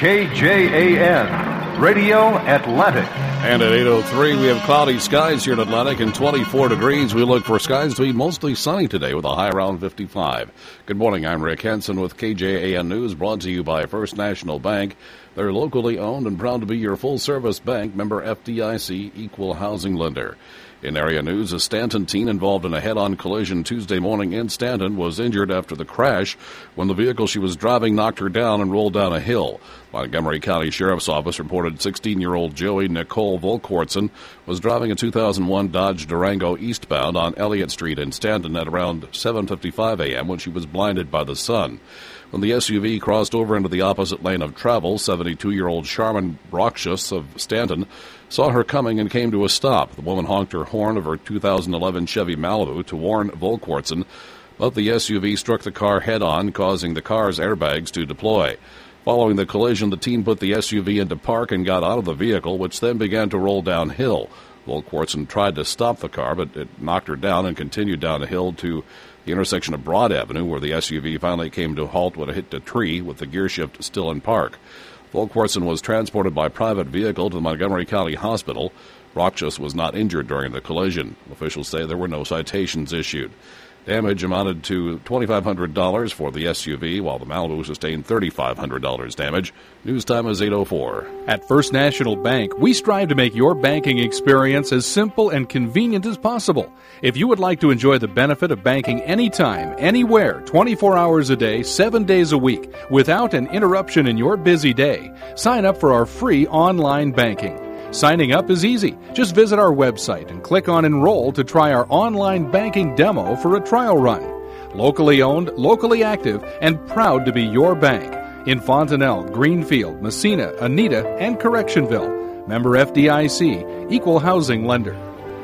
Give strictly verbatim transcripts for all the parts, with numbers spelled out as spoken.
K J A N, Radio Atlantic. And at eight oh three, we have cloudy skies here in Atlantic and twenty-four degrees. We look for skies to be mostly sunny today with a high around fifty-five. Good morning, I'm Rick Henson with K J A N News, brought to you by First National Bank. They're locally owned and proud to be your full-service bank, member F D I C, equal housing lender. In area news, a Stanton teen involved in a head-on collision Tuesday morning in Stanton was injured after the crash when the vehicle she was driving knocked her down and rolled down a hill. Montgomery County Sheriff's Office reported sixteen-year-old Joey Nicole Volkwartson was driving a two thousand one Dodge Durango eastbound on Elliott Street in Stanton at around seven fifty-five a.m. when she was blinded by the sun. When the S U V crossed over into the opposite lane of travel, seventy-two-year-old Charmin Broxius of Stanton saw her coming and came to a stop. The woman honked her horn of her two thousand eleven Chevy Malibu to warn Volkwartson, but the S U V struck the car head-on, causing the car's airbags to deploy. Following the collision, the teen put the S U V into park and got out of the vehicle, which then began to roll downhill. Volkwartson tried to stop the car, but it knocked her down and continued down the hill to the intersection of Broad Avenue, where the S U V finally came to a halt when it hit a tree with the gear shift still in park. Volkwartson was transported by private vehicle to the Montgomery County Hospital. Rochus was not injured during the collision. Officials say there were no citations issued. Damage amounted to twenty-five hundred dollars for the S U V, while the Malibu sustained three thousand five hundred dollars damage. News time is eight oh four. At First National Bank, we strive to make your banking experience as simple and convenient as possible. If you would like to enjoy the benefit of banking anytime, anywhere, twenty-four hours a day, seven days a week, without an interruption in your busy day, sign up for our free online banking. Signing up is easy. Just visit our website and click on Enroll to try our online banking demo for a trial run. Locally owned, locally active, and proud to be your bank. In Fontanelle, Greenfield, Messina, Anita, and Correctionville. Member F D I C, equal housing lender.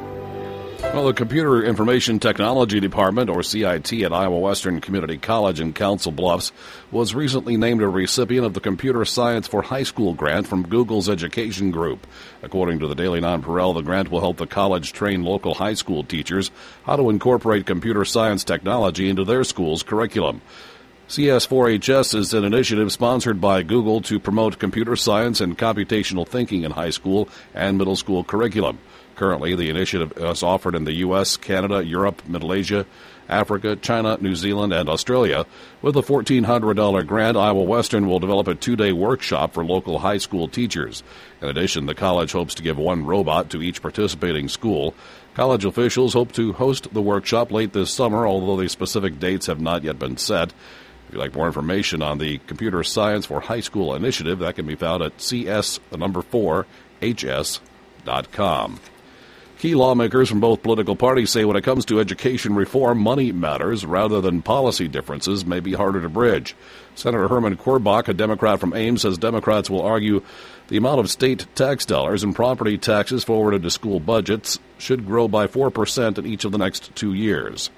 Well, the Computer Information Technology Department, or C I T, at Iowa Western Community College in Council Bluffs was recently named a recipient of the Computer Science for High School grant from Google's Education Group. According to the Daily Nonpareil, the grant will help the college train local high school teachers how to incorporate computer science technology into their school's curriculum. C S four H S is an initiative sponsored by Google to promote computer science and computational thinking in high school and middle school curriculum. Currently, the initiative is offered in the U S, Canada, Europe, Middle Asia, Africa, China, New Zealand, and Australia. With a fourteen hundred dollars grant, Iowa Western will develop a two-day workshop for local high school teachers. In addition, the college hopes to give one robot to each participating school. College officials hope to host the workshop late this summer, although the specific dates have not yet been set. If you'd like more information on the Computer Science for High School initiative, that can be found at C S, the number four, H S dot com. Key lawmakers from both political parties say when it comes to education reform, money matters rather than policy differences may be harder to bridge. Senator Herman Korbach, a Democrat from Ames, says Democrats will argue the amount of state tax dollars and property taxes forwarded to school budgets should grow by four percent in each of the next two years.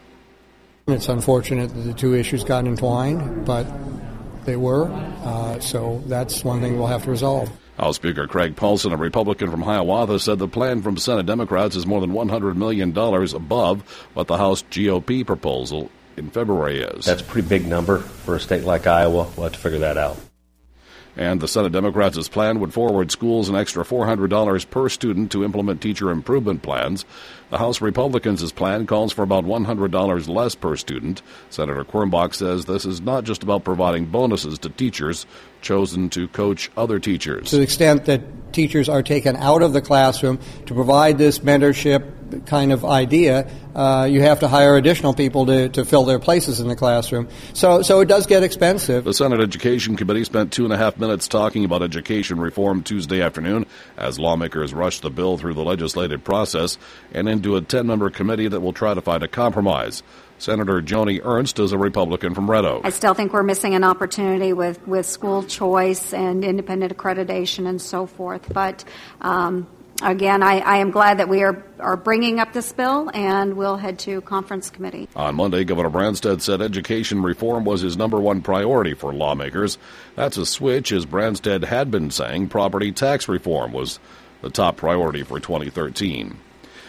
It's unfortunate that the two issues got entwined, but they were, uh, so that's one thing we'll have to resolve. House Speaker Craig Paulson, a Republican from Hiawatha, said the plan from Senate Democrats is more than one hundred million dollars above what the House G O P proposal in February is. That's a pretty big number for a state like Iowa. We'll have to figure that out. And the Senate Democrats' plan would forward schools an extra four hundred dollars per student to implement teacher improvement plans. The House Republicans' plan calls for about one hundred dollars less per student. Senator Quirmbach says this is not just about providing bonuses to teachers chosen to coach other teachers. To the extent that teachers are taken out of the classroom to provide this mentorship kind of idea, uh, you have to hire additional people to, to fill their places in the classroom. So, so it does get expensive. The Senate Education Committee spent two and a half minutes talking about education reform Tuesday afternoon as lawmakers rushed the bill through the legislative process and into a ten-member committee that will try to find a compromise. Senator Joni Ernst is a Republican from Red Oak. I still think we're missing an opportunity with, with school choice and independent accreditation and so forth. But um, again, I, I am glad that we are, are bringing up this bill, and we'll head to conference committee. On Monday, Governor Branstad said education reform was his number one priority for lawmakers. That's a switch, as Branstad had been saying property tax reform was the top priority for twenty thirteen.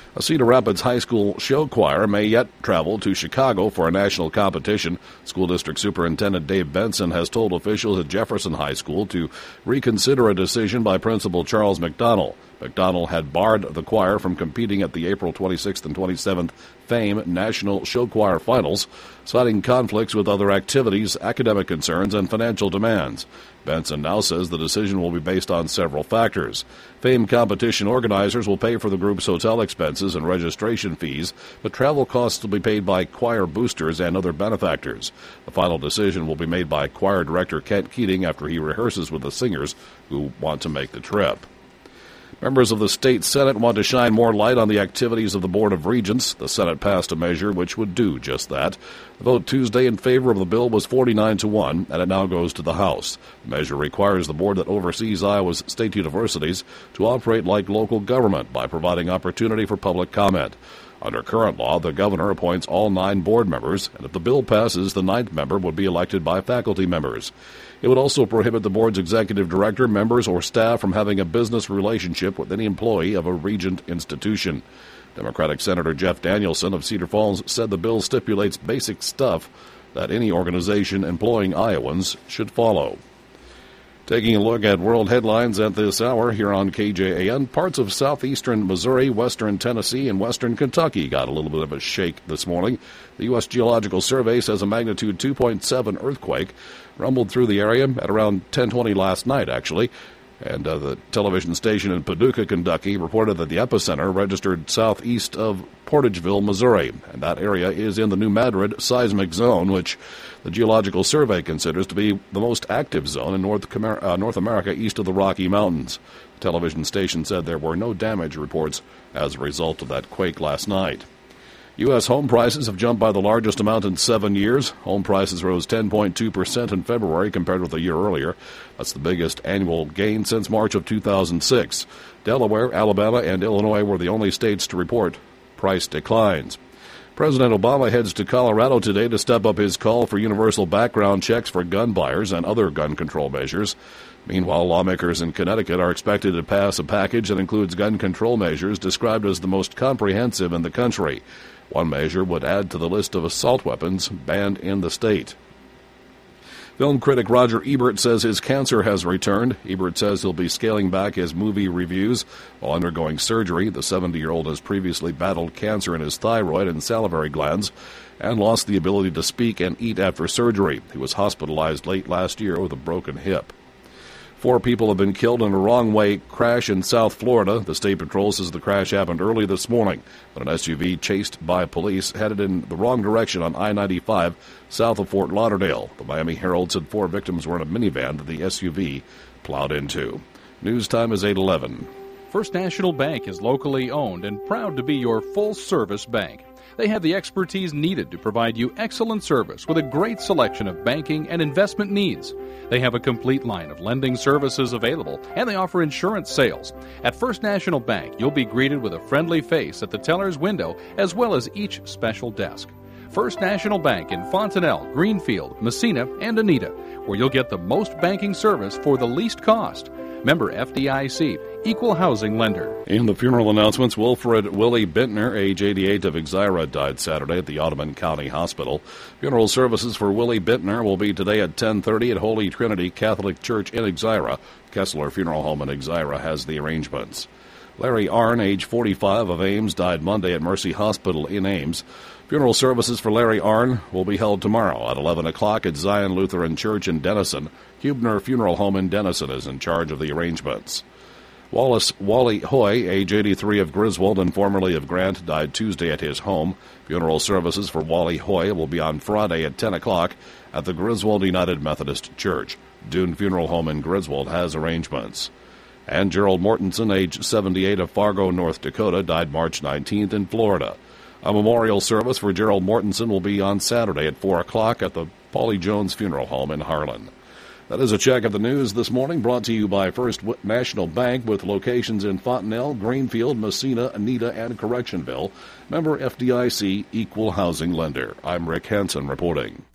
A Cedar Rapids High School show choir may yet travel to Chicago for a national competition. School District Superintendent Dave Benson has told officials at Jefferson High School to reconsider a decision by Principal Charles McDonnell. McDonnell had barred the choir from competing at the April twenty-sixth and twenty-seventh FAME National Show Choir Finals, citing conflicts with other activities, academic concerns, and financial demands. Benson now says the decision will be based on several factors. FAME competition organizers will pay for the group's hotel expenses and registration fees, but travel costs will be paid by choir boosters and other benefactors. The final decision will be made by choir director Kent Keating after he rehearses with the singers who want to make the trip. Members of the state Senate want to shine more light on the activities of the Board of Regents. The Senate passed a measure which would do just that. The vote Tuesday in favor of the bill was forty-nine to one, and it now goes to the House. The measure requires the board that oversees Iowa's state universities to operate like local government by providing opportunity for public comment. Under current law, the governor appoints all nine board members, and if the bill passes, the ninth member would be elected by faculty members. It would also prohibit the board's executive director, members, or staff from having a business relationship with any employee of a Regent institution. Democratic Senator Jeff Danielson of Cedar Falls said the bill stipulates basic stuff that any organization employing Iowans should follow. Taking a look at world headlines at this hour here on K J A N, parts of southeastern Missouri, western Tennessee, and western Kentucky got a little bit of a shake this morning. The U S Geological Survey says a magnitude two point seven earthquake rumbled through the area at around ten twenty last night, actually. And uh, the television station in Paducah, Kentucky, reported that the epicenter registered southeast of Portageville, Missouri. And that area is in the New Madrid seismic zone, which the Geological Survey considers to be the most active zone in North, uh, North America east of the Rocky Mountains. The television station said there were no damage reports as a result of that quake last night. U S home prices have jumped by the largest amount in seven years. Home prices rose ten point two percent in February compared with a year earlier. That's the biggest annual gain since March of two thousand six. Delaware, Alabama, and Illinois were the only states to report price declines. President Obama heads to Colorado today to step up his call for universal background checks for gun buyers and other gun control measures. Meanwhile, lawmakers in Connecticut are expected to pass a package that includes gun control measures described as the most comprehensive in the country. One measure would add to the list of assault weapons banned in the state. Film critic Roger Ebert says his cancer has returned. Ebert says he'll be scaling back his movie reviews while undergoing surgery. The seventy-year-old has previously battled cancer in his thyroid and salivary glands and lost the ability to speak and eat after surgery. He was hospitalized late last year with a broken hip. Four people have been killed in a wrong-way crash in South Florida. The State Patrol says the crash happened early this morning when an S U V chased by police headed in the wrong direction on I ninety-five south of Fort Lauderdale. The Miami Herald said four victims were in a minivan that the S U V plowed into. News time is eight eleven. First National Bank is locally owned and proud to be your full-service bank. They have the expertise needed to provide you excellent service with a great selection of banking and investment needs. They have a complete line of lending services available, and they offer insurance sales. At First National Bank, you'll be greeted with a friendly face at the teller's window as well as each special desk. First National Bank in Fontanelle, Greenfield, Messina, and Anita, where you'll get the most banking service for the least cost. Member F D I C, Equal Housing Lender. In the funeral announcements, Wilfred Willie Bintner, age eighty-eight, of Exira, died Saturday at the Ottoman County Hospital. Funeral services for Willie Bintner will be today at ten thirty at Holy Trinity Catholic Church in Exira. Kessler Funeral Home in Exira has the arrangements. Larry Arnn, age forty-five, of Ames, died Monday at Mercy Hospital in Ames. Funeral services for Larry Arnn will be held tomorrow at eleven o'clock at Zion Lutheran Church in Denison. Hubner Funeral Home in Denison is in charge of the arrangements. Wallace Wally Hoy, age eighty-three, of Griswold and formerly of Grant, died Tuesday at his home. Funeral services for Wally Hoy will be on Friday at ten o'clock at the Griswold United Methodist Church. Dune Funeral Home in Griswold has arrangements. And Gerald Mortensen, age seventy-eight, of Fargo, North Dakota, died March nineteenth in Florida. A memorial service for Gerald Mortensen will be on Saturday at four o'clock at the Paulie Jones Funeral Home in Harlan. That is a check of the news this morning, brought to you by First National Bank, with locations in Fontanelle, Greenfield, Messina, Anita, and Correctionville. Member F D I C, Equal Housing Lender. I'm Rick Hansen reporting.